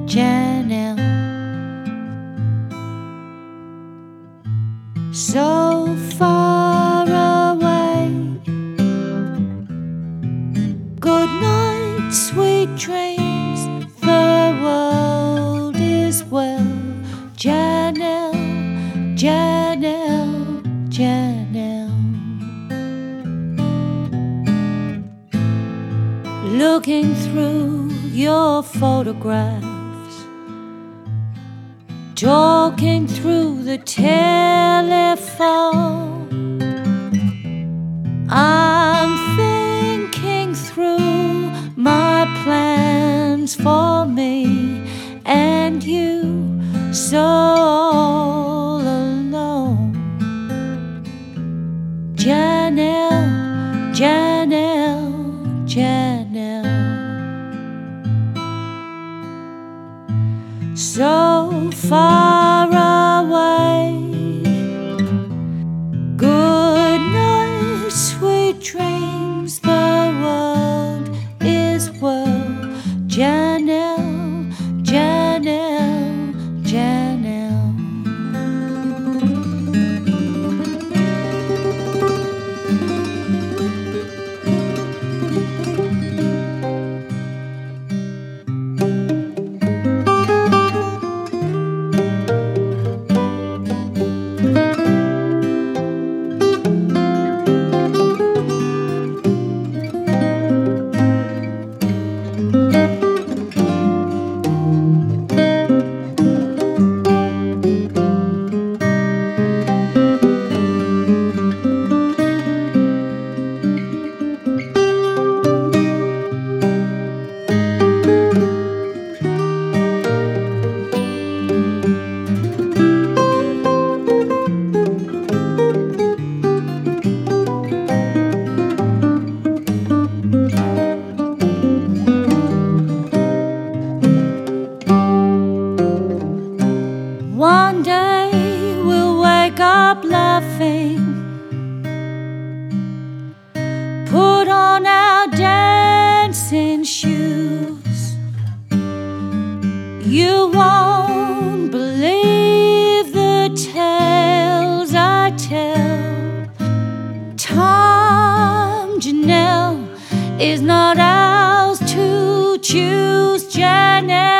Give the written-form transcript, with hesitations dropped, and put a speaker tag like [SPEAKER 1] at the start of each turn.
[SPEAKER 1] Janelle. So far away. Good night, sweet dreams. The world is well. Janelle, Janelle, Janelle. Looking through your photographs, talking through the telephone. I'm thinking through my plans for me and you, so all alone. Janelle, Janelle, Janelle. So far away. Good night, sweet dreams. The world is well. Janelle, Janelle, Janelle. One day we'll wake up laughing, put on our dancing shoes. You won't believe the tales I tell. Time, Janelle, is not ours to choose. Janelle.